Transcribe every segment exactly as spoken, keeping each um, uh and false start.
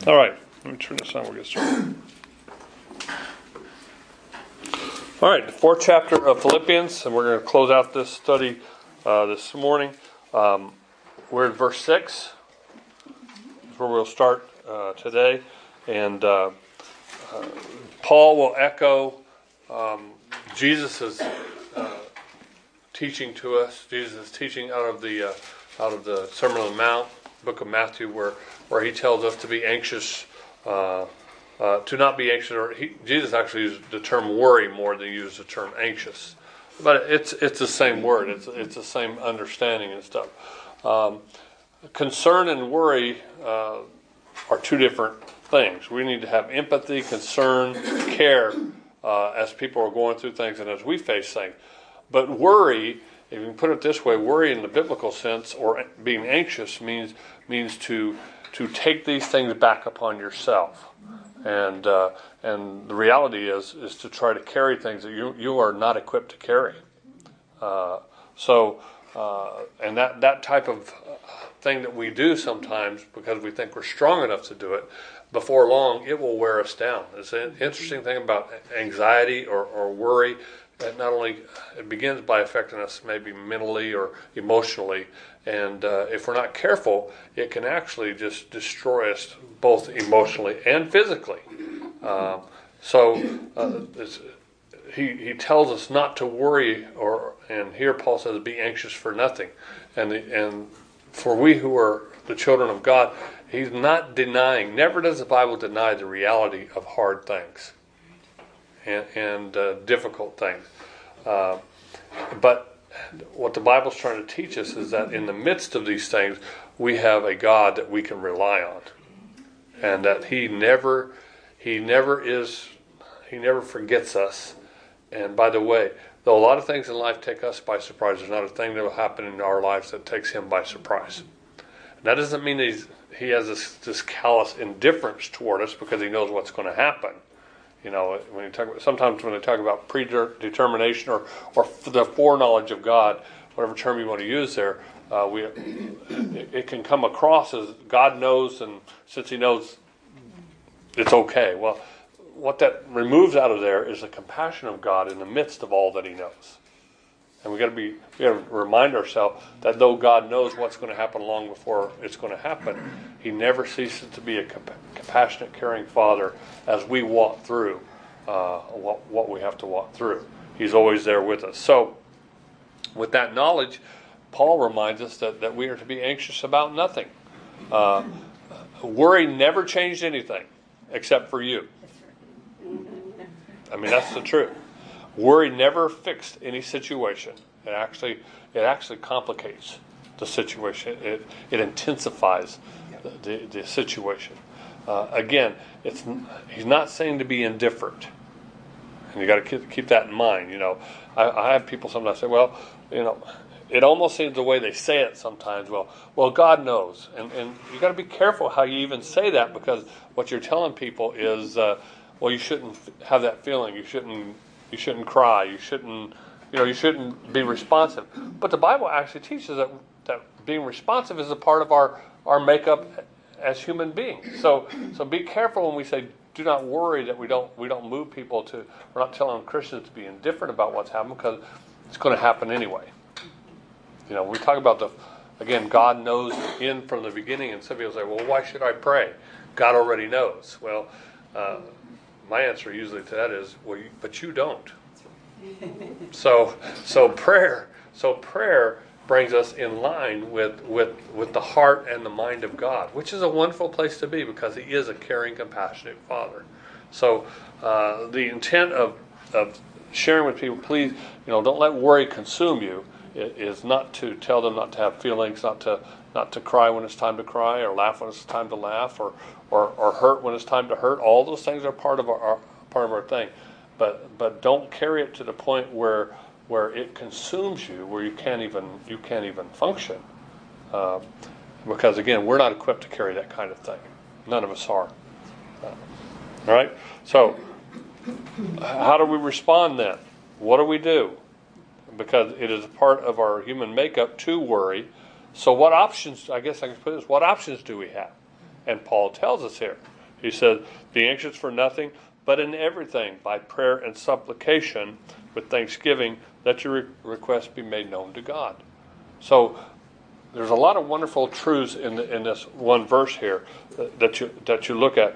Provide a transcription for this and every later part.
All right, let me turn this on. We'll get started. All right, the fourth chapter of Philippians, and we're going to close out this study uh, this morning. Um, we're in verse six, is where we'll start uh, today. And uh, uh, Paul will echo um, Jesus' uh, teaching to us. Jesus' teaching out of the uh, out of the Sermon on the Mount, book of Matthew, where where he tells us to be anxious, uh, uh, to not be anxious. Or he, Jesus actually used the term worry more than he used the term anxious, but it's it's the same word. It's it's the same understanding and stuff. Um, concern and worry uh, are two different things. We need to have empathy, concern, care uh, as people are going through things and as we face things. But worry, if you can put it this way, worry in the biblical sense, or being anxious, means means to to take these things back upon yourself. And uh, and the reality is is to try to carry things that you you are not equipped to carry. Uh, so uh, and that that type of thing that we do sometimes because we think we're strong enough to do it, before long it will wear us down. It's an interesting thing about anxiety or, or worry. That not only it begins by affecting us maybe mentally or emotionally, and uh, if we're not careful, it can actually just destroy us both emotionally and physically. Uh, so uh, it's, he he tells us not to worry, or and here Paul says, "Be anxious for nothing," and the, and for we who are the children of God, he's not denying. Never does the Bible deny the reality of hard things and, and uh, difficult things. Uh, but what the Bible's trying to teach us is that in the midst of these things, we have a God that we can rely on, and that He never, He never is, He never forgets us. And by the way, though a lot of things in life take us by surprise, there's not a thing that will happen in our lives that takes Him by surprise. And that doesn't mean he's, He has this, this callous indifference toward us because He knows what's going to happen. You know, when you talk about, sometimes when they talk about predetermination or, or the foreknowledge of God, whatever term you want to use there, uh, we it, it can come across as God knows, and since He knows, it's okay. Well, what that removes out of there is the compassion of God in the midst of all that He knows. And we got to be, we got to remind ourselves that though God knows what's going to happen long before it's going to happen, He never ceases to be a comp- compassionate, caring Father as we walk through uh, what, what we have to walk through. He's always there with us. So, with that knowledge, Paul reminds us that, that we are to be anxious about nothing. Uh, worry never changed anything except for you. I mean, that's the truth. Worry never fixed any situation. It actually it actually complicates the situation. It it intensifies the, the, the situation. Uh, again, it's he's not saying to be indifferent, and you got to keep, keep that in mind. You know, I, I have people sometimes say, "Well, you know," it almost seems the way they say it sometimes. Well, well, God knows, and and you got to be careful how you even say that, because what you're telling people is, uh, well, you shouldn't have that feeling. You shouldn't. You shouldn't cry. You shouldn't, you know, you shouldn't be responsive. But the Bible actually teaches that, that being responsive is a part of our, our makeup as human beings. So so be careful when we say do not worry that we don't we don't move people to. We're not telling Christians to be indifferent about what's happening, because it's going to happen anyway. You know, we talk about the again, God knows in from the beginning, and some people say, well, why should I pray? God already knows. Well. Uh, My answer usually to that is, well, you, but you don't. So, so prayer, so prayer brings us in line with, with with the heart and the mind of God, which is a wonderful place to be because He is a caring, compassionate Father. So, uh, the intent of of sharing with people, please, you know, don't let worry consume you. It is not to tell them not to have feelings, not to not to cry when it's time to cry, or laugh when it's time to laugh, or or, or hurt when it's time to hurt. All those things are part of our, our part of our thing, but but don't carry it to the point where where it consumes you, where you can't even you can't even function, uh, because again, we're not equipped to carry that kind of thing. None of us are. Uh, all right. So, how do we respond then? What do we do? Because it is a part of our human makeup to worry. So what options, I guess I can put this, what options do we have? And Paul tells us here. He said, be anxious for nothing, but in everything, by prayer and supplication, with thanksgiving, let your re- requests be made known to God. So there's a lot of wonderful truths in the, in this one verse here that you that you look at.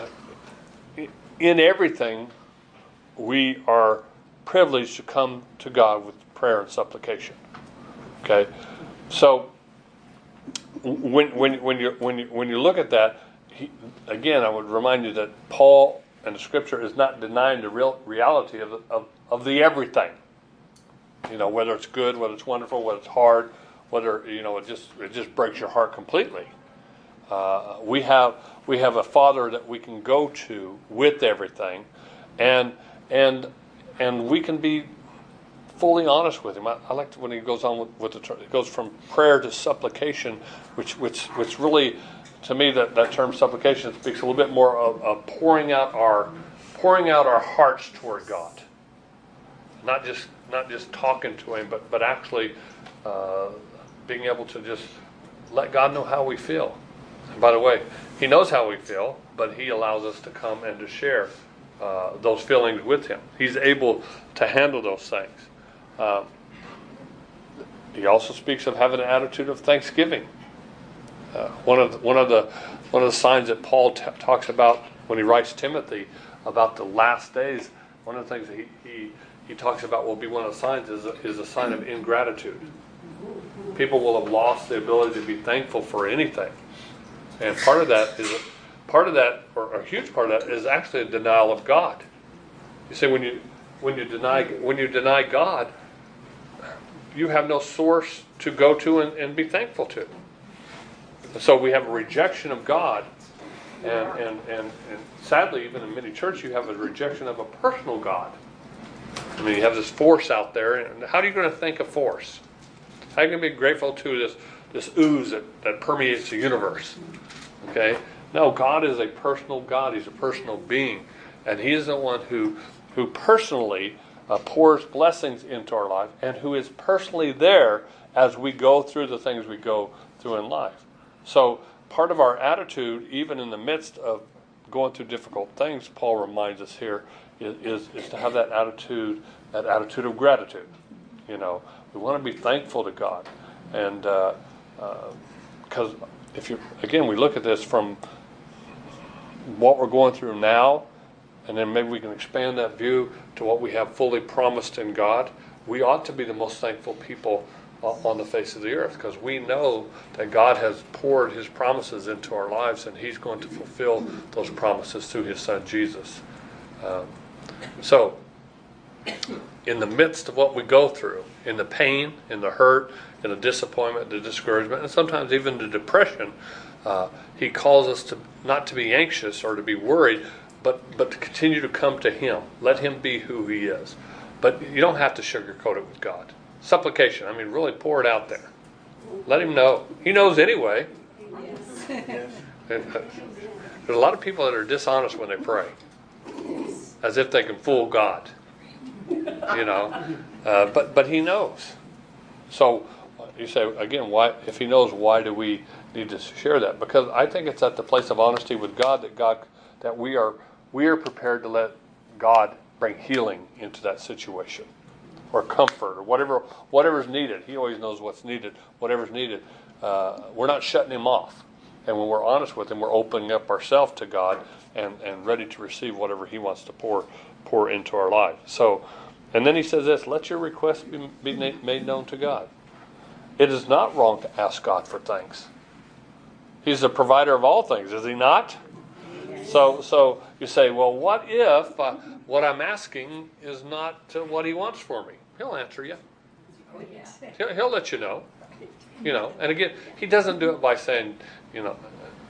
In everything, we are privileged to come to God with prayer and supplication. Okay, so when when when you when you when you look at that, he, again, I would remind you that Paul and the Scripture is not denying the real reality of the, of of the everything. You know, whether it's good, whether it's wonderful, whether it's hard, whether you know it just it just breaks your heart completely. Uh, we have we have a Father that we can go to with everything, and and and we can be fully honest with Him. I, I like when He goes on with, with the it goes from prayer to supplication, which which which really, to me, that, that term supplication speaks a little bit more of, of pouring out our pouring out our hearts toward God, not just not just talking to Him, but but actually uh, being able to just let God know how we feel. And by the way, He knows how we feel, but He allows us to come and to share uh, those feelings with Him. He's able to handle those things. Um, he also speaks of having an attitude of thanksgiving. Uh, one of the, one of the one of the signs that Paul t- talks about when he writes Timothy about the last days. One of the things that he he, he talks about will be one of the signs is a, is a sign of ingratitude. People will have lost the ability to be thankful for anything. And part of that is, part of that, or a huge part of that, is actually a denial of God. You see, when you when you deny when you deny God, you have no source to go to and, and be thankful to. And so we have a rejection of God, and, and and and sadly, even in many churches, you have a rejection of a personal God. I mean, you have this force out there, and how are you going to thank a force? How are you going to be grateful to this this ooze that, that permeates the universe? Okay? No, God is a personal God. He's a personal being. And He is the one who who personally uh, pours blessings into our life and who is personally there as we go through the things we go through in life. So part of our attitude, even in the midst of going through difficult things, Paul reminds us here, is, is, is to have that attitude, that attitude of gratitude. You know, we want to be thankful to God. And uh, uh, because if you, again, we look at this from what we're going through now, and then maybe we can expand that view to what we have fully promised in God, we ought to be the most thankful people on the face of the earth, because we know that God has poured His promises into our lives, and He's going to fulfill those promises through His Son Jesus. Um, so, in the midst of what we go through, in the pain, in the hurt, in the disappointment, the discouragement, and sometimes even the depression, uh, He calls us to not to be anxious or to be worried, but but to continue to come to Him. Let Him be who He is. But you don't have to sugarcoat it with God. Supplication, I mean, really pour it out there. Let Him know. He knows anyway. Yes. There's a lot of people that are dishonest when they pray, as if they can fool God. You know, uh, but but He knows. So you say again, why? If He knows, why do we need to share that? Because I think it's at the place of honesty with God that God that we are we are prepared to let God bring healing into that situation, or comfort, or whatever whatever's needed. He always knows what's needed. Whatever's needed, uh, we're not shutting Him off. And when we're honest with Him, we're opening up ourselves to God and, and ready to receive whatever He wants to pour pour into our life. So, and then He says this: let your requests be, be made known to God. It is not wrong to ask God for things. He's the provider of all things, is He not? So, so you say, well, what if uh, what I'm asking is not uh, what He wants for me? He'll answer you. He'll, he'll let you know. You know, and again, He doesn't do it by saying, you know,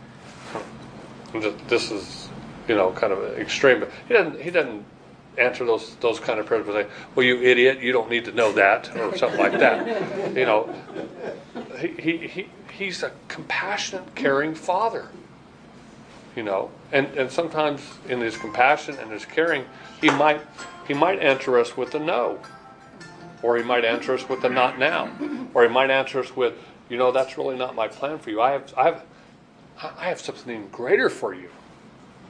this is, you know, kind of extreme. But He doesn't. He doesn't answer those those kind of prayers by saying, well, you idiot, you don't need to know that, or something like that. You know, he he, he He's a compassionate, caring Father. You know, and, and sometimes in His compassion and His caring, He might He might answer us with a no, or He might answer us with a not now, or He might answer us with, you know, that's really not my plan for you. I have I have I have something even greater for you.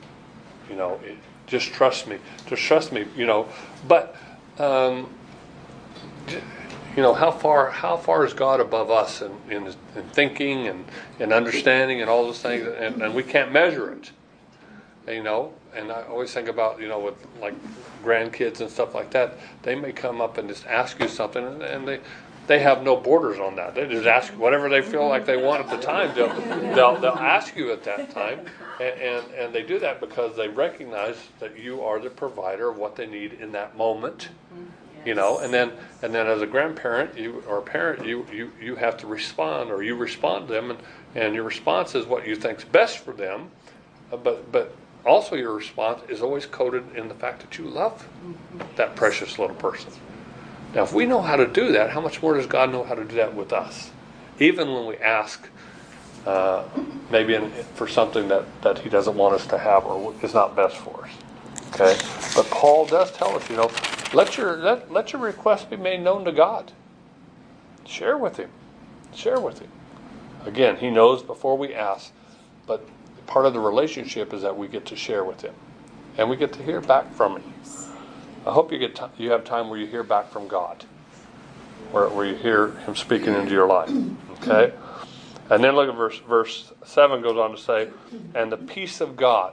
You know, it, just trust me. Just trust me. You know, but um, you know, how far how far is God above us in, in, in thinking and, and understanding and all those things, and, and we can't measure it. You know, and I always think about, you know, with like grandkids and stuff like that, they may come up and just ask you something, and, and they they have no borders on that. They just ask whatever they feel like they want at the time. They'll they'll, they'll ask you at that time, and, and and they do that because they recognize that you are the provider of what they need in that moment. You know, and then and then as a grandparent, you or a parent, you you you have to respond, or you respond to them, and, and your response is what you think's best for them, but but. Also, your response is always coded in the fact that you love that precious little person. Now, if we know how to do that, how much more does God know how to do that with us? Even when we ask uh, maybe in, for something that, that He doesn't want us to have or is not best for us. Okay? But Paul does tell us, you know, let your let, let your request be made known to God. Share with Him. Share with Him. Again, He knows before we ask, but part of the relationship is that we get to share with Him, and we get to hear back from Him. I hope you get t- you have time where you hear back from God, where where you hear Him speaking into your life. Okay, and then look at verse verse seven goes on to say, "And the peace of God."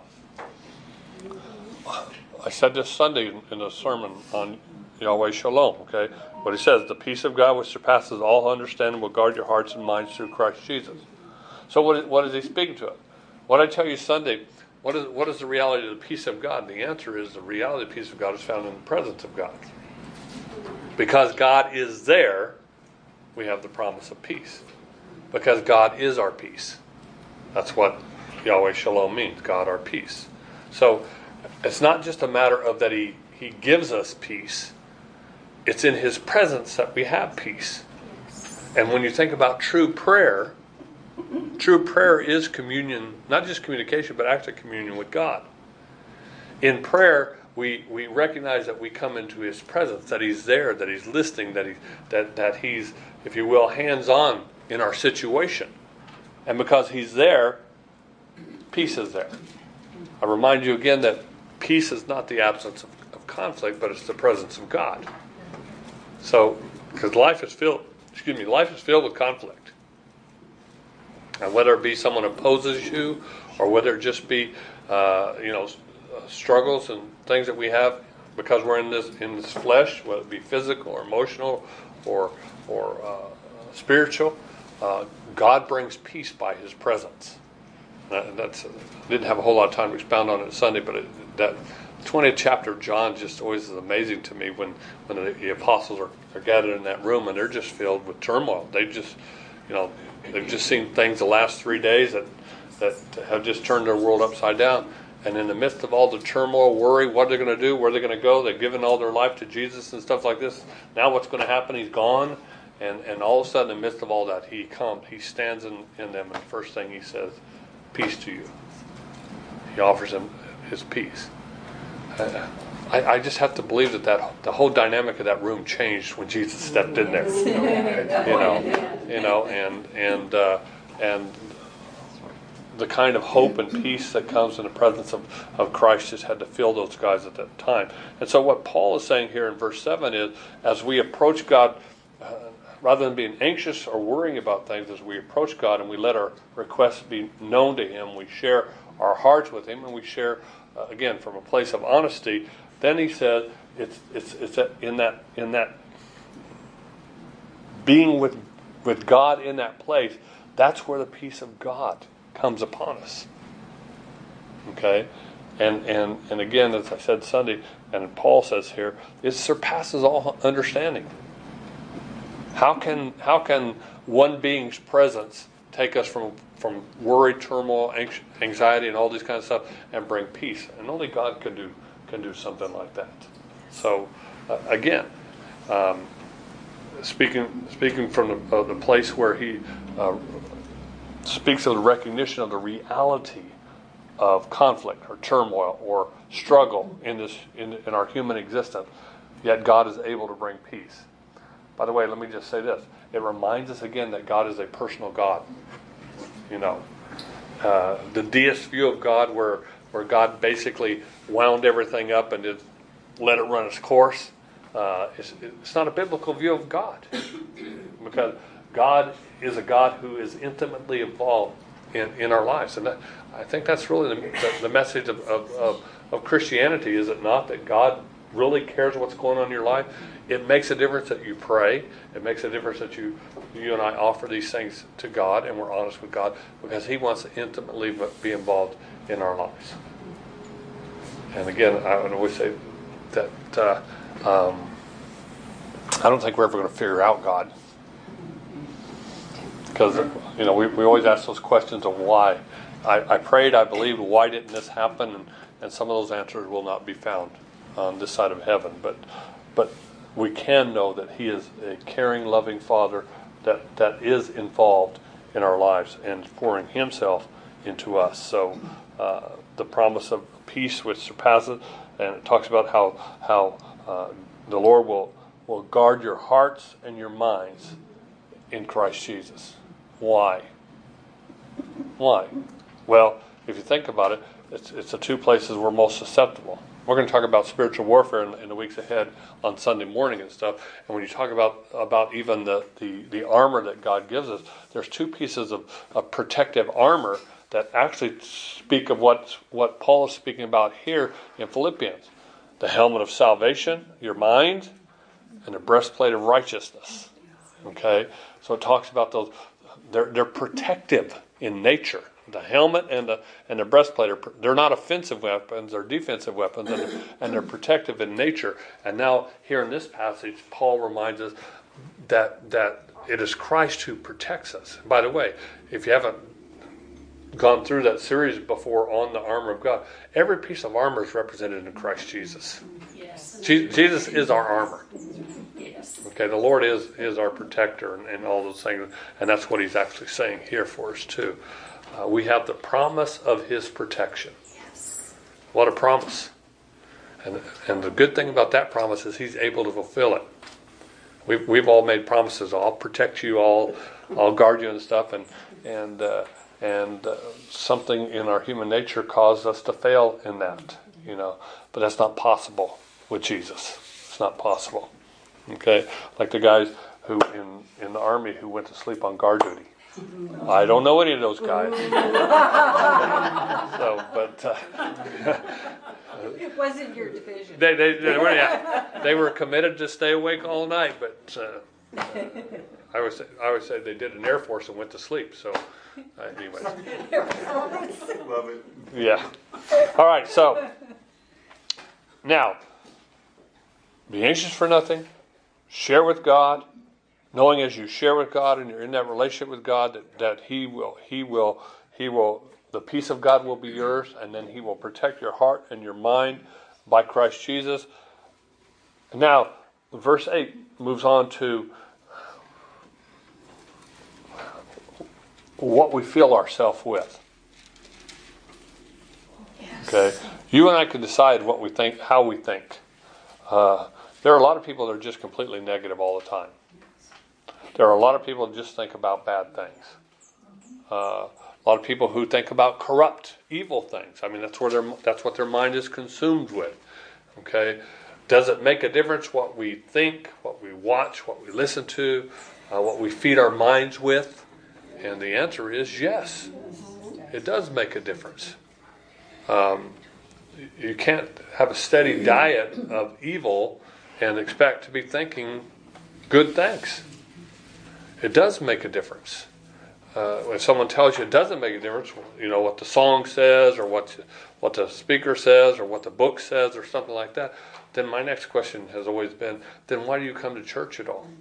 I said this Sunday in a sermon on Yahweh Shalom. Okay, what he says: the peace of God, which surpasses all understanding, will guard your hearts and minds through Christ Jesus. So what is, what is he speaking to us? What I tell you Sunday, what is what is the reality of the peace of God? And the answer is the reality of the peace of God is found in the presence of God. Because God is there, we have the promise of peace. Because God is our peace. That's what Yahweh Shalom means, God our peace. So it's not just a matter of that He, he gives us peace. It's in His presence that we have peace. And when you think about true prayer, true prayer is communion, not just communication, but actually communion with God. In prayer, we, we recognize that we come into His presence, that He's there, that He's listening, that he that that He's, if you will, hands-on in our situation. And because He's there, peace is there. I remind you again that peace is not the absence of, of conflict, but it's the presence of God. So, because life is filled, excuse me, life is filled with conflict. And whether it be someone opposes you, or whether it just be, uh, you know, struggles and things that we have because we're in this in this flesh, whether it be physical or emotional or or uh, spiritual, uh, God brings peace by His presence. Uh, that's uh, didn't have a whole lot of time to expound on it Sunday, but it, that twentieth chapter of John just always is amazing to me when when the, the apostles are, are gathered in that room and they're just filled with turmoil. They just, you know. They've just seen things the last three days that, that have just turned their world upside down. And in the midst of all the turmoil, worry, what they're going to do, where they're going to go, they've given all their life to Jesus and stuff like this. Now what's going to happen? He's gone. And, and all of a sudden, in the midst of all that, He comes. He stands in, in them, and the first thing He says, peace to you. He offers them His peace. Uh, I, I just have to believe that, that the whole dynamic of that room changed when Jesus stepped in there. You know, you know, and and uh, and the kind of hope and peace that comes in the presence of, of Christ just had to fill those guys at that time. And so what Paul is saying here in verse seven is, as we approach God, uh, rather than being anxious or worrying about things, as we approach God and we let our requests be known to Him, we share our hearts with Him, and we share, uh, again, from a place of honesty. Then he says, it's it's it's in that in that being with with God in that place. That's where the peace of God comes upon us. Okay, and and and again, as I said Sunday, and Paul says here, it surpasses all understanding. How can how can one being's presence take us from from worry, turmoil, anxiety, and all these kinds of stuff, and bring peace? And only God can do. can do something like that. So, uh, again, um, speaking speaking from the, uh, the place where he uh, speaks of the recognition of the reality of conflict or turmoil or struggle in this in, in our human existence, yet God is able to bring peace. By the way, let me just say this. It reminds us again that God is a personal God. You know, uh, the deist view of God where where God basically wound everything up and just let it run its course. Uh, it's, it's not a biblical view of God, because God is a God who is intimately involved in, in our lives. And that, I think that's really the, the, the message of, of, of, of Christianity, is it not? That God really cares what's going on in your life. It makes a difference that you pray. It makes a difference that you you and I offer these things to God, and we're honest with God, because He wants to intimately be involved in our lives. And again, I would always say that uh, um, I don't think we're ever going to figure out God. Because, you know, we, we always ask those questions of why. I, I prayed, I believed, why didn't this happen? And, and some of those answers will not be found on this side of heaven. But but we can know that He is a caring, loving Father that, that is involved in our lives and pouring Himself into us. So uh, the promise of peace which surpasses, and it talks about how, how uh, the Lord will, will guard your hearts and your minds in Christ Jesus. Why? Why? Well, if you think about it, it's, it's the two places we're most susceptible. We're going to talk about spiritual warfare in, in the weeks ahead on Sunday morning and stuff. And when you talk about about even the, the, the armor that God gives us, there's two pieces of, of protective armor that actually speak of what, what Paul is speaking about here in Philippians. The helmet of salvation, your mind, and the breastplate of righteousness. Okay? So it talks about those. They're, they're protective in nature. The helmet and the and the breastplate are, they're not offensive weapons, they're defensive weapons, and they're, and they're protective in nature. And now here in this passage, Paul reminds us that that it is Christ who protects us. By the way, if you haven't gone through that series before on the armor of God, every piece of armor is represented in Christ Jesus. Yes. Je- Jesus is our armor. Yes. Okay, the Lord is is our protector and, and all those things, and that's what He's actually saying here for us too. Uh, we have the promise of His protection. Yes. What a promise. And and the good thing about that promise is He's able to fulfill it. We've, we've all made promises. I'll protect you, I'll, I'll guard you and stuff. And and uh, and uh, something in our human nature caused us to fail in that. You know, but that's not possible with Jesus. It's not possible. Okay? Like the guys who in, in the army who went to sleep on guard duty. I don't know any of those guys. so, but uh, It wasn't your division. they they they were, yeah, they were committed to stay awake all night. But uh, uh, I would say I would say they did an Air Force and went to sleep. So, uh, anyways, Love it. yeah. All right. So now, be anxious for nothing. Share with God. Knowing as you share with God and you're in that relationship with God that, that He will, He will, He will, the peace of God will be yours, and then He will protect your heart and your mind by Christ Jesus. Now, verse eight moves on to what we fill ourselves with. Yes. Okay, you and I can decide what we think, how we think. Uh, there are a lot of people that are just completely negative all the time. There are a lot of people who just think about bad things. Uh, a lot of people who think about corrupt, evil things. I mean, that's where their that's what their mind is consumed with. Okay, does it make a difference what we think, what we watch, what we listen to, uh, what we feed our minds with? And the answer is yes. It does make a difference. Um, you can't have a steady diet of evil and expect to be thinking good things. It does make a difference. Uh, when someone tells you it doesn't make a difference, you know, what the song says or what what the speaker says or what the book says or something like that, then my next question has always been, then why do you come to church at all?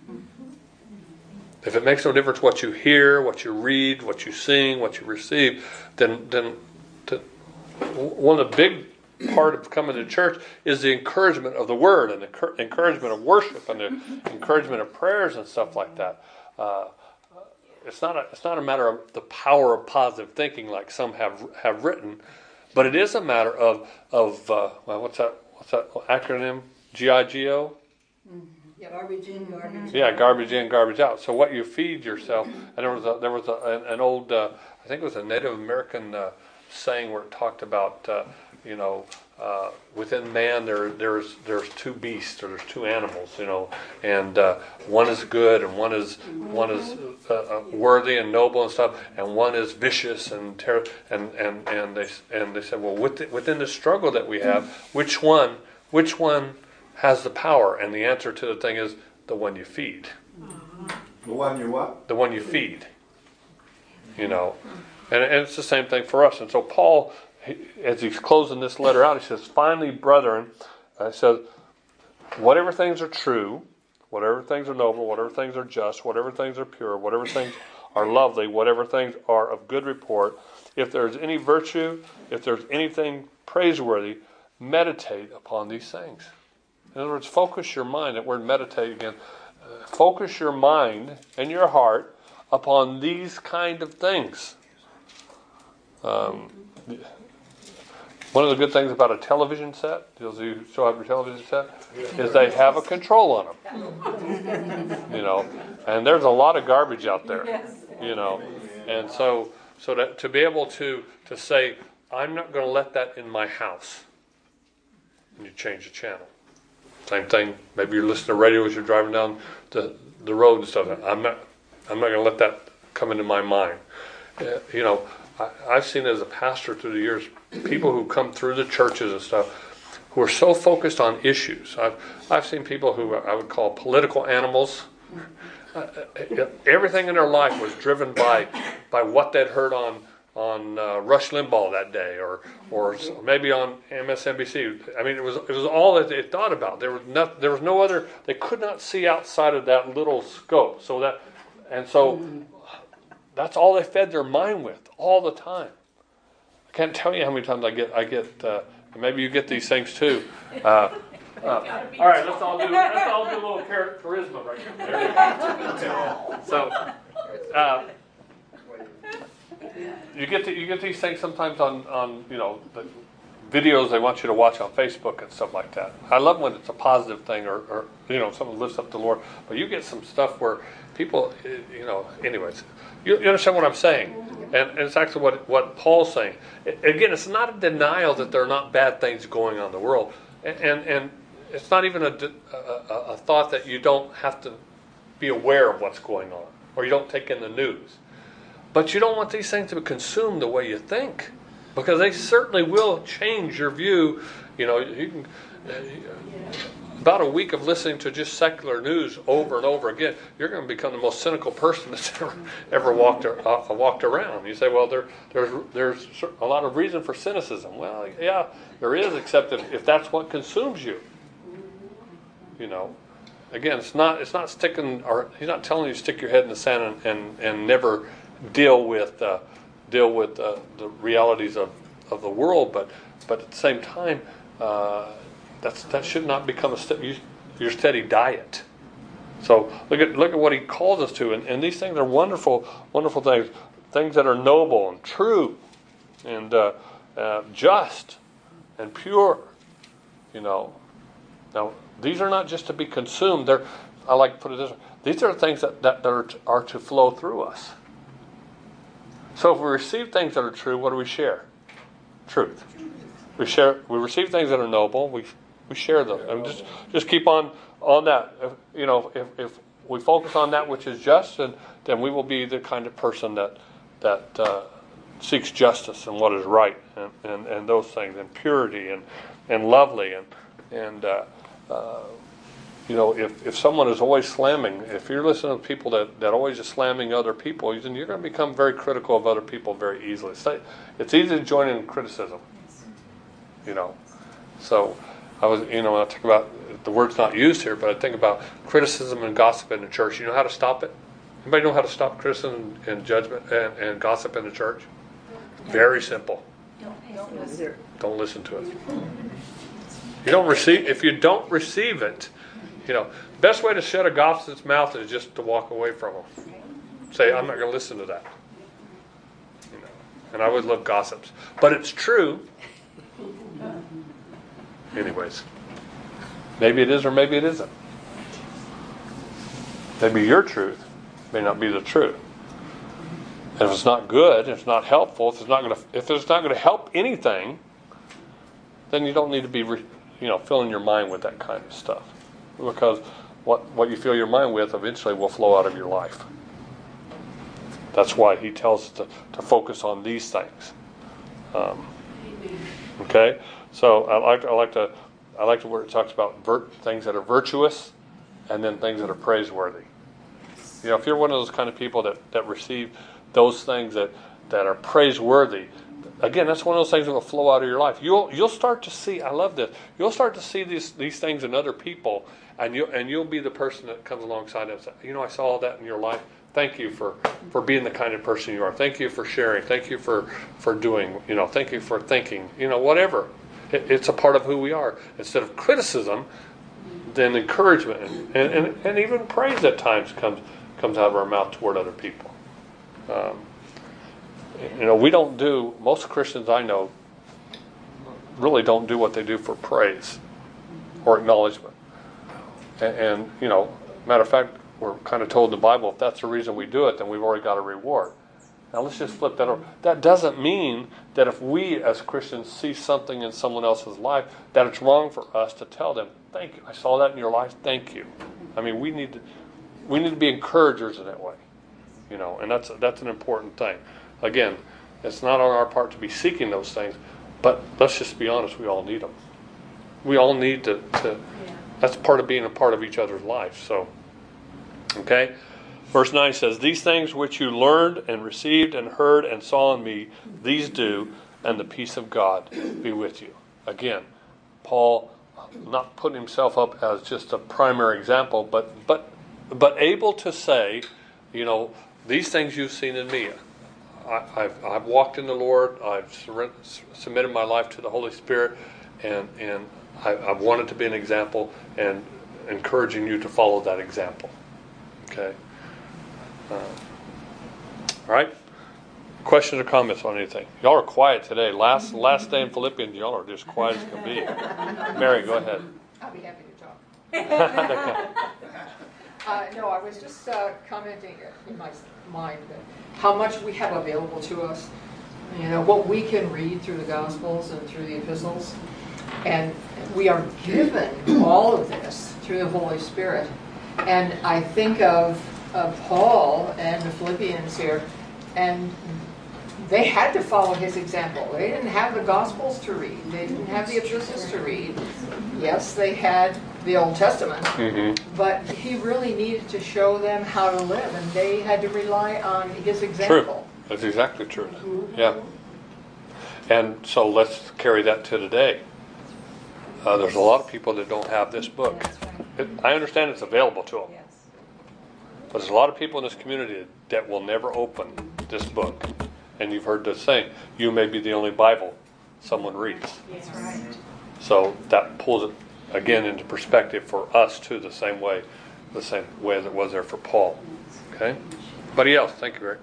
If it makes no difference what you hear, what you read, what you sing, what you receive, then then to, one of the big part of coming to church is the encouragement of the Word and the encouragement of worship and the encouragement of prayers and stuff like that. Uh, it's not a it's not a matter of the power of positive thinking like some have have written, but it is a matter of of uh, well, what's that what's that acronym? G I G O. Garbage in, garbage Yeah, garbage in, garbage out. So what you feed yourself, and there was a, there was a, an, an old, uh, I think it was a Native American uh, saying where it talked about, uh, you know, uh, within man there there's there's two beasts or there's two animals, you know, and uh, one is good and one is one is uh, uh, worthy and noble and stuff, and one is vicious and ter- and and and they and they said, well, within, within the struggle that we have, which one which one has the power? And the answer to the thing is the one you feed. The one you what? The one you feed. You know, and, and it's the same thing for us. And so Paul, he, as he's closing this letter out, he says, finally, brethren, uh, he says, whatever things are true, whatever things are noble, whatever things are just, whatever things are pure, whatever things are lovely, whatever things are of good report, if there's any virtue, if there's anything praiseworthy, meditate upon these things. In other words, focus your mind. That word meditate again. Uh, focus your mind and your heart upon these kind of things. Um, one of the good things about a television set, those of you who still have your television set, is they have a control on them. You know, and there's a lot of garbage out there. You know, and so so that to be able to to say, I'm not going to let that in my house, and you change the channel. Same thing. Maybe you're listening to radio as you're driving down the the road and stuff. I'm not. I'm not going to let that come into my mind. Uh, you know, I, I've seen as a pastor through the years, people who come through the churches and stuff, who are so focused on issues. I've I've seen people who I would call political animals. Uh, everything in their life was driven by by what they'd heard on on uh, Rush Limbaugh that day, or or maybe on M S N B C. I mean, it was it was all that they thought about. There was no there was no other. They could not see outside of that little scope. So that, and so that's all they fed their mind with all the time. I can't tell you how many times I get I get. Uh, maybe you get these things too. Uh, uh, all right, let's all do let's all do a little char- charisma right here. There you go. So. Uh, You get to, you get these things sometimes on, on you know the videos they want you to watch on Facebook and stuff like that. I love when it's a positive thing or, or you know someone lifts up the Lord. But you get some stuff where people you know anyways you, you understand what I'm saying, and, and it's actually what what Paul's saying. Again, it's not a denial that there are not bad things going on in the world, and and, and it's not even a, a a thought that you don't have to be aware of what's going on or you don't take in the news. But you don't want these things to consume the way you think, because they certainly will change your view. You know, you can, uh, about a week of listening to just secular news over and over again, you're going to become the most cynical person that's ever, ever walked uh, walked around. You say, well, there, there's there's a lot of reason for cynicism. Well, yeah, there is, except if, if that's what consumes you. You know, again, it's not it's not sticking, or he's not telling you to stick your head in the sand and and, and never deal with uh, deal with uh, the realities of, of the world, but but at the same time, uh, that's that should not become a st- your steady diet. So look at look at what he calls us to, and, and these things are wonderful, wonderful things, things that are noble and true, and uh, uh, just and pure. You know, now these are not just to be consumed. They're I like to put it this way: these are things that that are to, are to flow through us. So if we receive things that are true, what do we share? Truth. We share. We receive things that are noble. We we share them, and just just keep on on that. If, you know, if if we focus on that which is just, then then we will be the kind of person that that uh, seeks justice and what is right, and, and, and those things, and purity, and and lovely, and and. Uh, uh, You know, if, if someone is always slamming, if you're listening to people that, that always are slamming other people, then you're going to become very critical of other people very easily. It's, it's easy to join in criticism, you know. So I was, you know, when I talk about, the word's not used here, but I think about criticism and gossip in the church. You know how to stop it? Anybody know how to stop criticism and judgment and, and gossip in the church? Very simple. Don't listen. Don't listen to it. You don't receive, if you don't receive it, you know, best way to shut a gossip's mouth is just to walk away from them. Say, I'm not going to listen to that. You know, and I always love gossips, but it's true. Anyways, maybe it is or maybe it isn't. Maybe your truth may not be the truth. And if it's not good, if it's not helpful, if it's not going to, if it's not going to help anything, then you don't need to be, re, you know, filling your mind with that kind of stuff, because what what you fill your mind with eventually will flow out of your life. That's why he tells us to, to focus on these things. Um, okay, so I like I like to I like to where it talks about vir- things that are virtuous, and then things that are praiseworthy. You know, if you're one of those kind of people that, that receive those things that, that are praiseworthy, again, that's one of those things that will flow out of your life. You'll you'll start to see. I love this. You'll start to see these these things in other people, and you and you'll be the person that comes alongside and says, you know, I saw all that in your life. Thank you for, for being the kind of person you are. Thank you for sharing. Thank you for, for doing. You know, thank you for thinking. You know, whatever. It, it's a part of who we are. Instead of criticism, then encouragement and, and, and even praise at times comes comes out of our mouth toward other people. Um, you know, we don't do, most Christians I know really don't do what they do for praise or acknowledgement. And, and you know, matter of fact, we're kind of told in the Bible, if that's the reason we do it, then we've already got a reward. Now let's just flip that over. That doesn't mean that if we as Christians see something in someone else's life, that it's wrong for us to tell them, thank you, I saw that in your life, thank you. I mean, we need to we need to be encouragers in that way. You know, and that's that's an important thing. Again, it's not on our part to be seeking those things, but let's just be honest, we all need them. We all need to, to yeah. That's part of being a part of each other's life. So, okay? Verse nine says, these things which you learned and received and heard and saw in me, these do, and the peace of God be with you. Again, Paul not putting himself up as just a primary example, but but but able to say, you know, these things you've seen in me. I, I've I've walked in the Lord. I've surrendered, submitted my life to the Holy Spirit, and and I, I've wanted to be an example, and encouraging you to follow that example. Okay. Uh, all right. Questions or comments on anything? Y'all are quiet today. Last last day in Philippians, y'all are just quiet as can be. Mary, go ahead. I'll be happy to talk. uh, no, I was just uh, commenting in my mind that how much we have available to us. You know, what we can read through the Gospels and through the epistles. And we are given all of this through the Holy Spirit. And I think of, of Paul and the Philippians here, and they had to follow his example. They didn't have the Gospels to read. They didn't have the epistles to read. Yes, they had the Old Testament, mm-hmm. but he really needed to show them how to live, and they had to rely on his example. True. That's exactly true. Mm-hmm. Yeah. And so let's carry that to today. Uh, there's a lot of people that don't have this book. It, I understand it's available to them. Yes. But there's a lot of people in this community that will never open this book. And you've heard the saying, you may be the only Bible someone reads. That's right. So that pulls it again into perspective for us too, the same way, the same way as it was there for Paul. Okay? Anybody else? Thank you, Rick.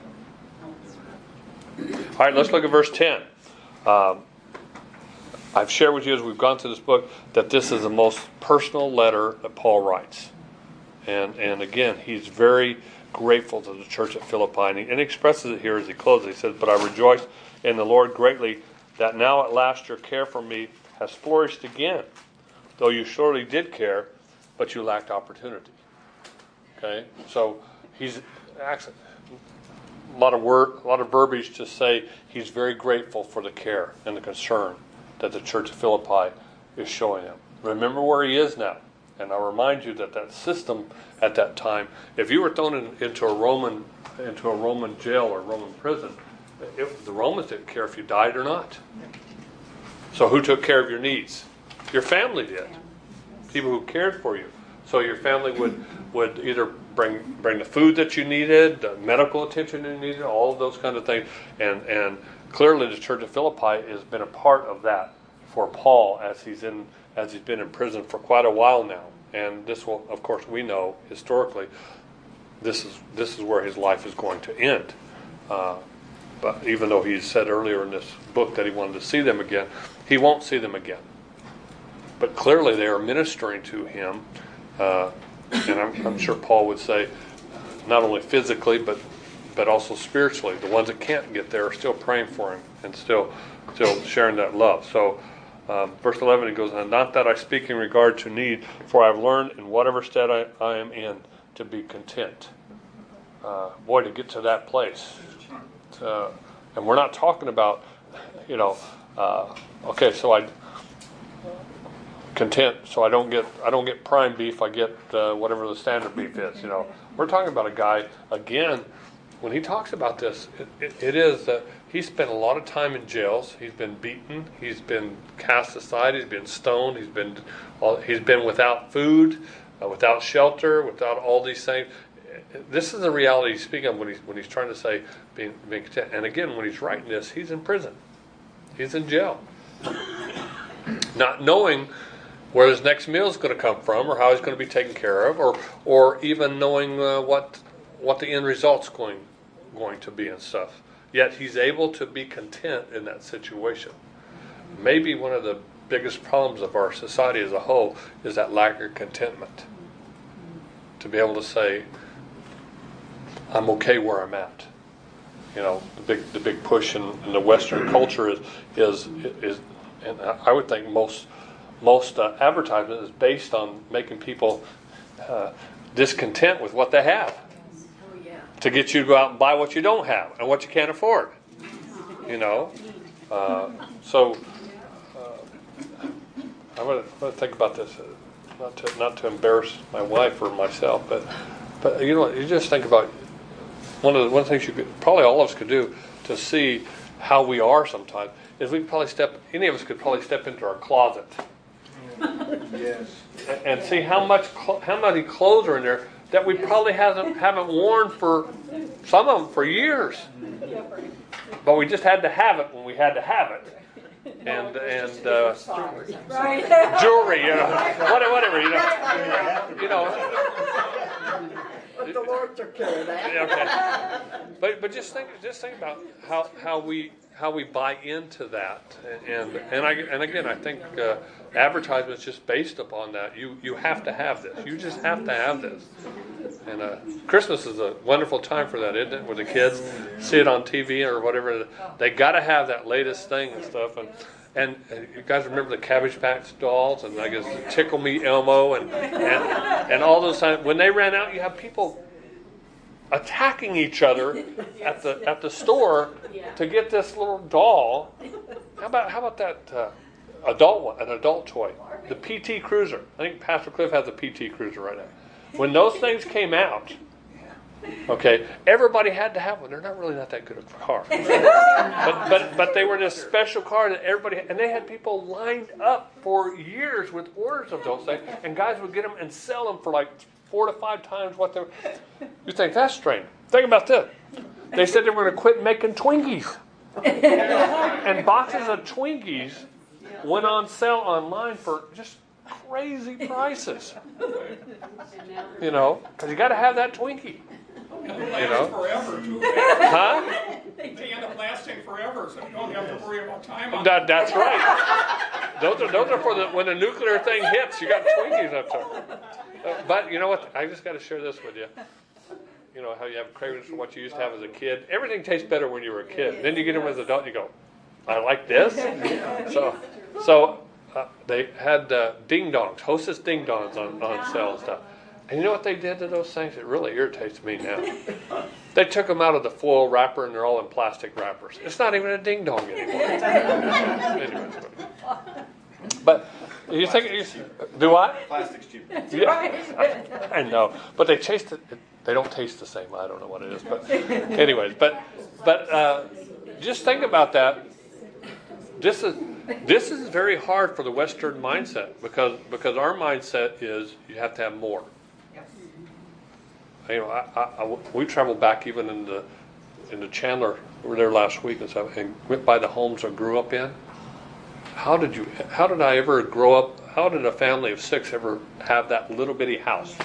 All right, let's look at verse ten. Um, I've shared with you as we've gone through this book that this is the most personal letter that Paul writes. And and again, he's very grateful to the church at Philippi. And he, and he expresses it here as he closes. He says, but I rejoice in the Lord greatly that now at last your care for me has flourished again. Though you surely did care, but you lacked opportunity. Okay? So he's actually a lot of word, a lot of verbiage to say he's very grateful for the care and the concern that the church of Philippi is showing him. Remember where he is now. And I'll remind you that that system at that time, if you were thrown in, into a Roman into a Roman jail or Roman prison, it, the Romans didn't care if you died or not. So who took care of your needs? Your family did. People who cared for you. So your family would, would either bring bring the food that you needed, the medical attention you needed, all of those kind of things. And and clearly the church of Philippi has been a part of that for Paul as he's in as he's been in prison for quite a while now. And this will, of course, we know historically, this is this is where his life is going to end. Uh, but even though he said earlier in this book that he wanted to see them again, he won't see them again. But clearly they are ministering to him, uh, and I'm, I'm sure Paul would say, not only physically, but but also spiritually. The ones that can't get there are still praying for him and still still sharing that love. So um, verse eleven, he goes on, not that I speak in regard to need, for I have learned in whatever state I, I am in to be content. Uh, boy, to get to that place. Uh, and we're not talking about, you know, uh, okay, so I content, so I don't get I don't get prime beef, I get uh, whatever the standard beef is. You know, we're talking about a guy again. When he talks about this, it, it, it is that he spent a lot of time in jails. He's been beaten. He's been cast aside. He's been stoned. He's been he's been without food, uh, without shelter, without all these things. This is the reality he's speaking of when he's when he's trying to say being, being content. And again, when he's writing this, he's in prison. He's in jail, not knowing where his next meal is going to come from, or how he's going to be taken care of, or or even knowing uh, what what the end result's going going to be and stuff. Yet he's able to be content in that situation. Maybe one of the biggest problems of our society as a whole is that lack of contentment. To be able to say, I'm okay where I'm at. You know, the big the big push in, in the Western culture is is is, and I would think most most uh, advertisement is based on making people uh, discontent with what they have. Oh, yeah. To get you to go out and buy what you don't have and what you can't afford. You know, uh, so uh, I want to think about this. Uh, not to not to embarrass my wife or myself, but but you know, you just think about one of the one of the things you could probably all of us could do to see how we are sometimes is we could probably step any of us could probably step into our closet. Yes. And, and see how much cl- how many clothes are in there that we probably haven't haven't worn for some of them for years, but we just had to have it when we had to have it. And and uh, Right. jewelry, you know, whatever, whatever, you know, you know. But the Lord took care of that. Okay, but but just think just think about how, how we how we buy into that, and and I and again I think uh, advertisement is just based upon that. You you have to have this. You just have to have this. And uh, Christmas is a wonderful time for that, isn't it? Where the kids see it on T V or whatever, they got to have that latest thing and stuff. And and uh, you guys remember the Cabbage Patch dolls and I guess Tickle Me Elmo and and, and all those times when they ran out, you have people attacking each other at the at the store to get this little doll. How about how about that uh, adult one, an adult toy, the P T Cruiser? I think Pastor Cliff has a P T Cruiser right now. When those things came out, okay, everybody had to have one. They're not really not that good of a car, but but but they were this special car that everybody and they had people lined up for years with orders of those things, and guys would get them and sell them for like four to five times what they were. You think that's strange? Think about this. They said they were going to quit making Twinkies, and boxes of Twinkies went on sale online for just crazy prices. You know, because you got to have that Twinkie. You know, forever too. huh? They end up lasting forever, so you don't have to worry about time on That, that's right. Those are those are for the when the nuclear thing hits. You got Twinkies up there. Uh, but you know what? I just got to share this with you. You know how you have cravings for what you used to have as a kid. Everything tastes better when you were a kid. Then you get them as an adult, and you go, "I like this." So, so uh, they had uh, ding dongs, Hostess ding dongs on, on sale and stuff. And you know what they did to those things? It really irritates me now. They took them out of the foil wrapper, and they're all in plastic wrappers. It's not even a ding dong anymore. Anyways, but you think you do what? Plastic's cheap. Yeah, I know, but they taste it. They don't taste the same. I don't know what it is, but anyways, but but uh, just think about that. This is this is very hard for the Western mindset because because our mindset is you have to have more. You know, I, I, I, we traveled back even in the in the Chandler. We were there last week and stuff, and went by the homes I grew up in. How did you? How did I ever grow up? How did a family of six ever have that little bitty house?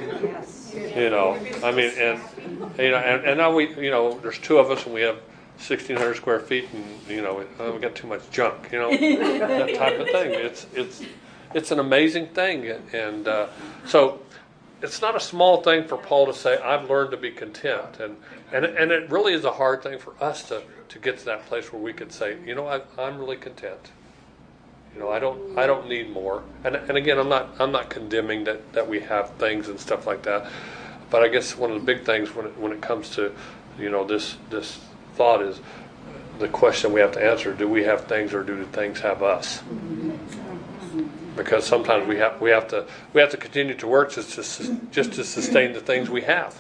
You know, I mean, and you know, and, and now we, you know, there's two of us, and we have sixteen hundred square feet, and you know, we, we got too much junk. You know, that type of thing. It's it's it's an amazing thing, and uh, so it's not a small thing for Paul to say, I've learned to be content. And and, and it really is a hard thing for us to, to get to that place where we could say, you know, I, I'm really content. You know, I don't I don't need more. And and again, I'm not I'm not condemning that, that we have things and stuff like that. But I guess one of the big things when it, when it comes to, you know, this this thought is the question we have to answer: do we have things, or do things have us? Because sometimes we have we have to we have to continue to work just to just to sustain the things we have.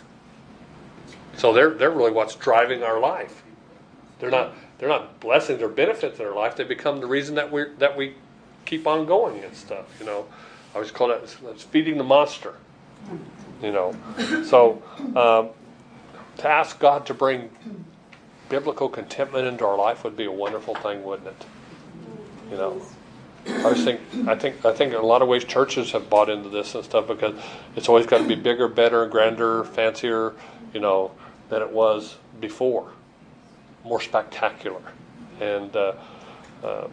So they're they're really what's driving our life. They're not they're not blessings or benefits in our life. They become the reason that we that we keep on going and stuff. You know, I always call that it's feeding the monster. You know, so um, to ask God to bring biblical contentment into our life would be a wonderful thing, wouldn't it? You know, I was think I think I think in a lot of ways churches have bought into this and stuff because it's always got to be bigger, better, grander, fancier, you know, than it was before, more spectacular, and uh, uh,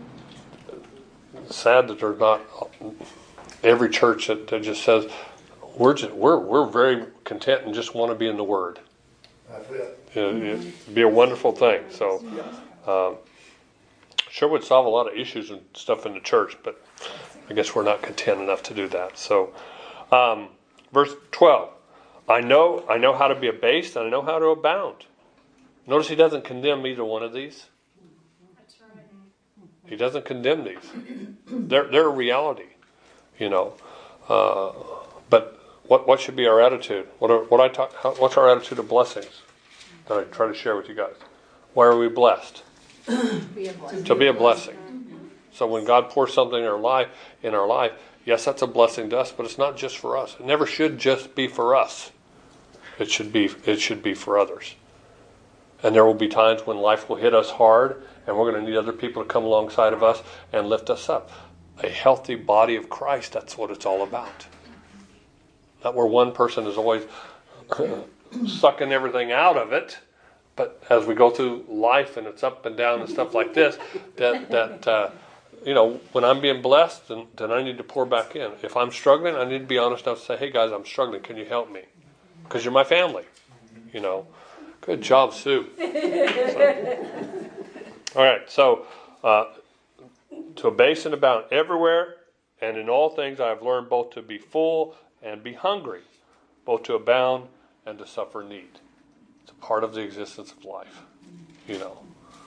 sad that there's not every church that, that just says we're just, we're we're very content and just want to be in the Word. That's it. It'd be a wonderful thing. So, um, sure would solve a lot of issues and stuff in the church, but I guess we're not content enough to do that. So, um, verse twelve, I know I know how to be abased and I know how to abound. Notice he doesn't condemn either one of these. That's right. He doesn't condemn these. They're they're a reality, you know. Uh, but what what should be our attitude? What are, what I talk? How, what's our attitude of blessings that I try to share with you guys? Why are we blessed? Be a blessing. To be a blessing. So when God pours something in our life, in our life, yes, that's a blessing to us, but it's not just for us. It never should just be for us. It should be it should be for others. And there will be times when life will hit us hard, and we're going to need other people to come alongside of us and lift us up. A healthy body of Christ, that's what it's all about. Not where one person is always sucking everything out of it, but as we go through life and it's up and down and stuff like this, that that uh, you know, when I'm being blessed, then, then I need to pour back in. If I'm struggling, I need to be honest enough to say, hey guys, I'm struggling. Can you help me? Because you're my family. You know. Good job, Sue. So, all right, so uh, to abase and abound everywhere and in all things I have learned both to be full and be hungry, both to abound and to suffer need. It's a part of the existence of life, you know.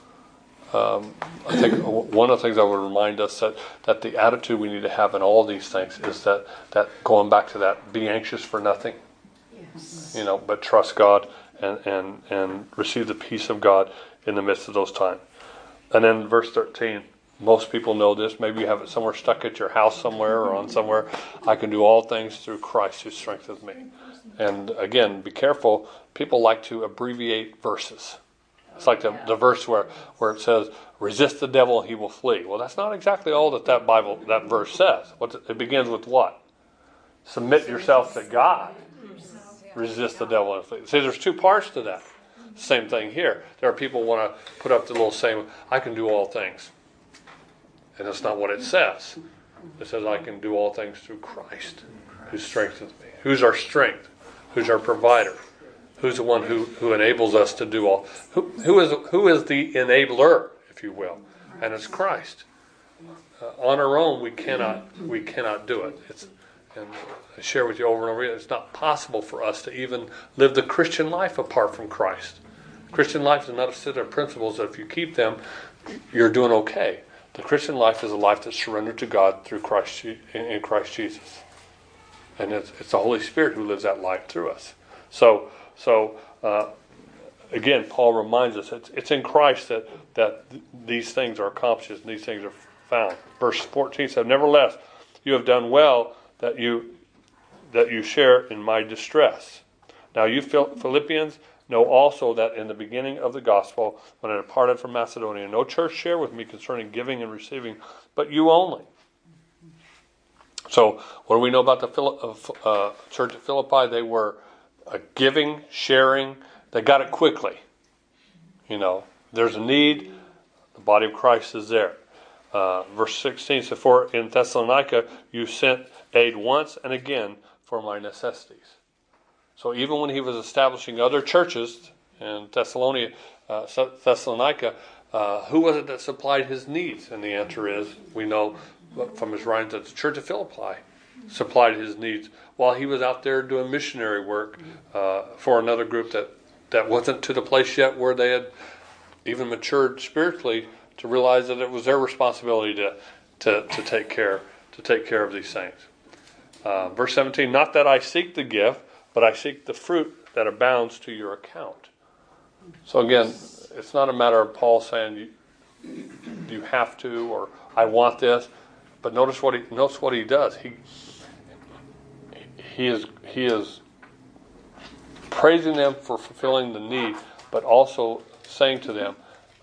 Um, I think one of the things I would remind us that, that the attitude we need to have in all these things is that, that going back to that, be anxious for nothing, Yes. you know, but trust God and, and, and receive the peace of God in the midst of those times. And then verse thirteen, most people know this. Maybe you have it somewhere stuck at your house somewhere or on somewhere. I can do all things through Christ who strengthens me. And again, be careful. People like to abbreviate verses. It's like the, the verse where, where it says, resist the devil and he will flee. Well, that's not exactly all that that Bible, that verse says. What it begins with what? Submit yourself to God. Resist the devil and flee. See, there's two parts to that. Same thing here. There are people who want to put up the little saying, I can do all things. And that's not what it says. It says, I can do all things through Christ who strengthens me. Who's our strength? Who's our provider? Who's the one who, who enables us to do all? Who, who is who is the enabler, if you will? And it's Christ. Uh, on our own, we cannot we cannot do it. It's, and I share with you over and over again, it's not possible for us to even live the Christian life apart from Christ. Christian life is not a set of principles that if you keep them, you're doing okay. The Christian life is a life that's surrendered to God through Christ in Christ Jesus, and it's, it's the Holy Spirit who lives that life through us. So, so uh, again, Paul reminds us it's, it's in Christ that that th- these things are accomplished and these things are found. Verse fourteen says, "Nevertheless, you have done well that you that you share in my distress. Now you Philippians know also that in the beginning of the gospel, when I departed from Macedonia, no church shared with me concerning giving and receiving, but you only." So, what do we know about the Phil- uh, church at Philippi? They were uh, giving, sharing. They got it quickly. You know, there's a need. The body of Christ is there. Uh, verse sixteen says, "For in Thessalonica you sent aid once and again, for my necessities. So even when he was establishing other churches in Thessalonica, uh, Thessalonica uh, who was it that supplied his needs? And the answer is, we know from his writings that the church of Philippi supplied his needs while he was out there doing missionary work uh, for another group that, that wasn't to the place yet where they had even matured spiritually to realize that it was their responsibility to to, to take care to take care of these things. Uh, verse seventeen, not that I seek the gift, but I seek the fruit that abounds to your account. So again, it's not a matter of Paul saying you, you have to or I want this, but notice what he notice what he does. He he is he is praising them for fulfilling the need, but also saying to them,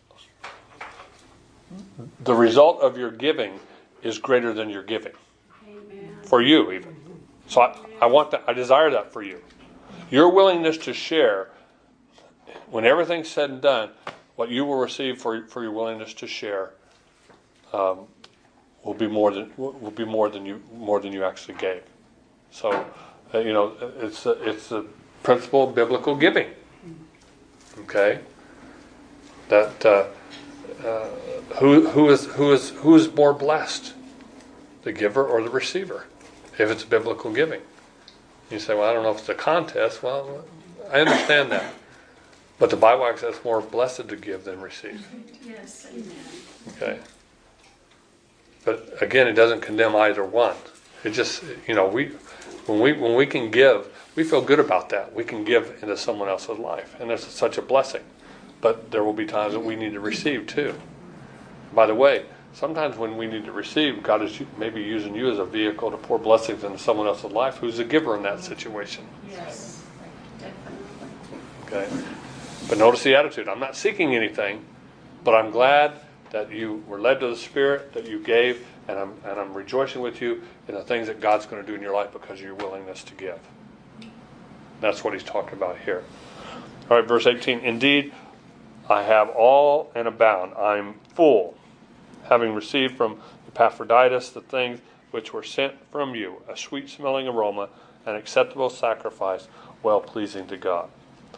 the result of your giving is greater than your giving. Amen. For you even. So I, I want that, I desire that for you. Your willingness to share, when everything's said and done, what you will receive for for your willingness to share um, will be more than will be more than you more than you actually gave. So uh, you know it's a, it's the principle of biblical giving. Okay, that uh, uh, who who is who is who is more blessed, the giver or the receiver, if it's biblical giving. You say, well, I don't know if it's a contest. Well, I understand that. But the Bible actually says it's more blessed to give than receive. Yes, amen. Okay. But again, it doesn't condemn either one. It just, you know, we when we when we can give, we feel good about that. We can give into someone else's life, and that's such a blessing. But there will be times that we need to receive too. By the way, sometimes when we need to receive, God is maybe using you as a vehicle to pour blessings into someone else's life who's a giver in that situation. Yes, definitely. Okay. But notice the attitude. I'm not seeking anything, but I'm glad that you were led to the Spirit, that you gave, and I'm and I'm rejoicing with you in the things that God's going to do in your life because of your willingness to give. That's what he's talking about here. All right, verse eighteen. Indeed, I have all and abound. I'm full, having received from Epaphroditus the things which were sent from you, a sweet-smelling aroma, an acceptable sacrifice, well-pleasing to God.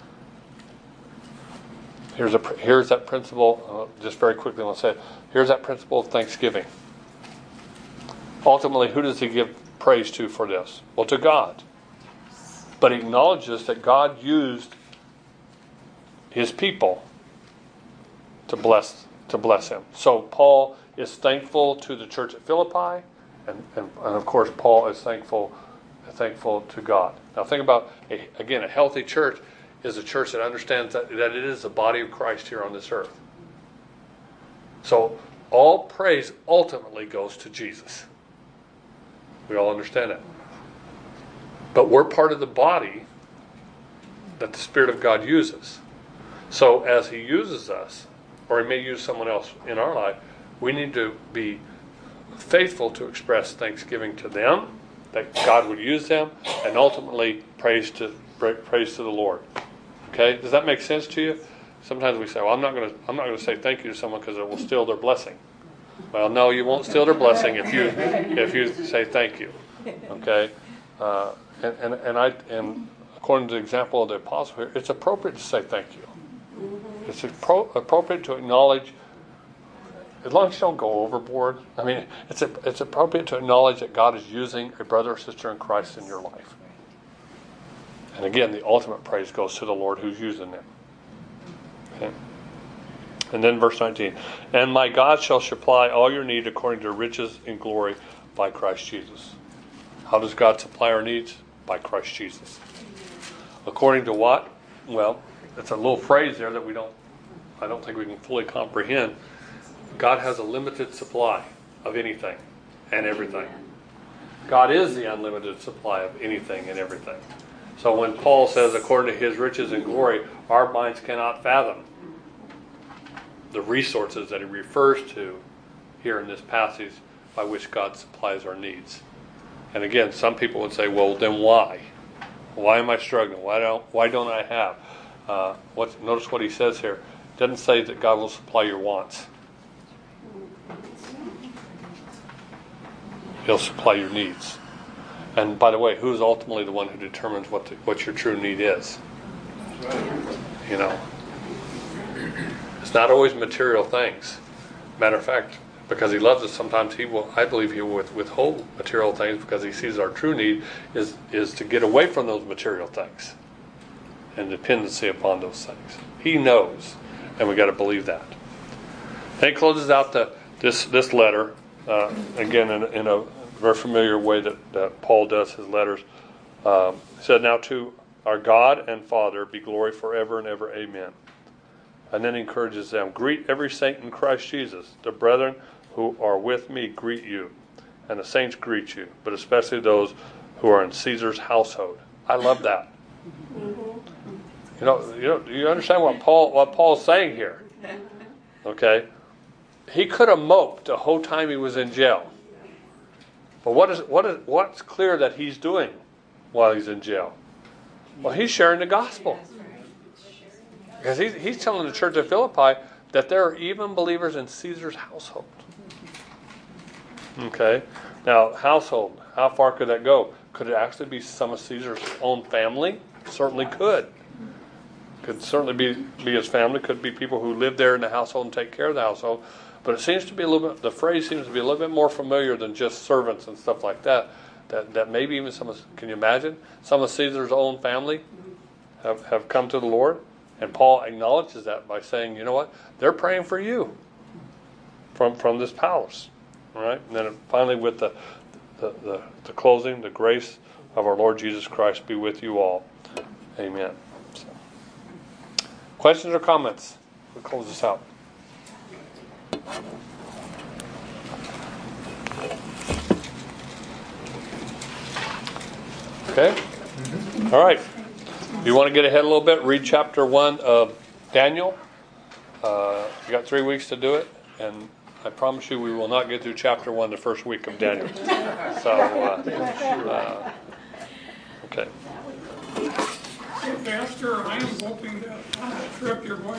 Here's a here's that principle. Uh, just very quickly, I'll say, here's that principle of thanksgiving. Ultimately, who does he give praise to for this? Well, to God. But he acknowledges that God used his people to bless to bless him. So Paul is thankful to the church at Philippi, and, and, and of course Paul is thankful thankful to God. Now think about a, again a healthy church is a church that understands that, that it is the body of Christ here on this earth. So all praise ultimately goes to Jesus. We all understand that. But we're part of the body that the Spirit of God uses. So as he uses us, or he may use someone else in our life, we need to be faithful to express thanksgiving to them, that God would use them, and ultimately praise to praise to the Lord. Okay, does that make sense to you? Sometimes we say, "Well, I'm not going to I'm not going to say thank you to someone because it will steal their blessing." Well, no, you won't steal their blessing if you if you say thank you. Okay, uh, and and and I and according to the example of the apostle here, it's appropriate to say thank you. It's appro- appropriate to acknowledge, as long as you don't go overboard. I mean, it's a, it's appropriate to acknowledge that God is using a brother or sister in Christ in your life. And again, the ultimate praise goes to the Lord who's using them. Okay. And then verse nineteen, and my God shall supply all your need according to riches in glory by Christ Jesus. How does God supply our needs? By Christ Jesus. According to what? Well, it's a little phrase there that we don't, I don't think we can fully comprehend. God has a limited supply of anything and everything. God is the unlimited supply of anything and everything. So when Paul says, according to his riches and glory, our minds cannot fathom the resources that he refers to here in this passage by which God supplies our needs. And again, some people would say, well, then why? Why am I struggling? Why don't, why don't I have? Uh, what, notice what he says here. It doesn't say that God will supply your wants. He'll supply your needs. And by the way, who's ultimately the one who determines what the, what your true need is? You know, it's not always material things. Matter of fact, because he loves us, sometimes he will, I believe he will withhold material things because he sees our true need is, is to get away from those material things and dependency upon those things. He knows, and we got to believe that. And he closes out the, this, this letter, uh, again, in, in a very familiar way that, that Paul does his letters. Um, he said, now to our God and Father be glory forever and ever. Amen. And then he encourages them, greet every saint in Christ Jesus. The brethren who are with me greet you. And the saints greet you, but especially those who are in Caesar's household. I love that. You know, you know, you understand what Paul what Paul's saying here? Okay? He could have moped the whole time he was in jail. But what is what is what's clear that he's doing while he's in jail? Well, he's sharing the gospel. Because he's, he's telling the church at Philippi that there are even believers in Caesar's household. Okay? Now, household, how far could that go? Could it actually be some of Caesar's own family? Certainly could. Could certainly be, be his family. Could be people who live there in the household and take care of the household. But it seems to be a little bit, the phrase seems to be a little bit more familiar than just servants and stuff like that. That, that maybe even some of, can you imagine? Some of Caesar's own family have, have come to the Lord. And Paul acknowledges that by saying, you know what? They're praying for you from, from this palace. All right? And then finally with the, the, the, the closing, the grace of our Lord Jesus Christ be with you all. Amen. So. Questions or comments? We'll close this out. Okay? Mm-hmm. All right. If you want to get ahead a little bit, read chapter one of Daniel. Uh, you got three weeks to do it, and I promise you we will not get through chapter one the first week of Daniel. So, uh, uh, okay. Pastor, I am hoping that on the trip you're going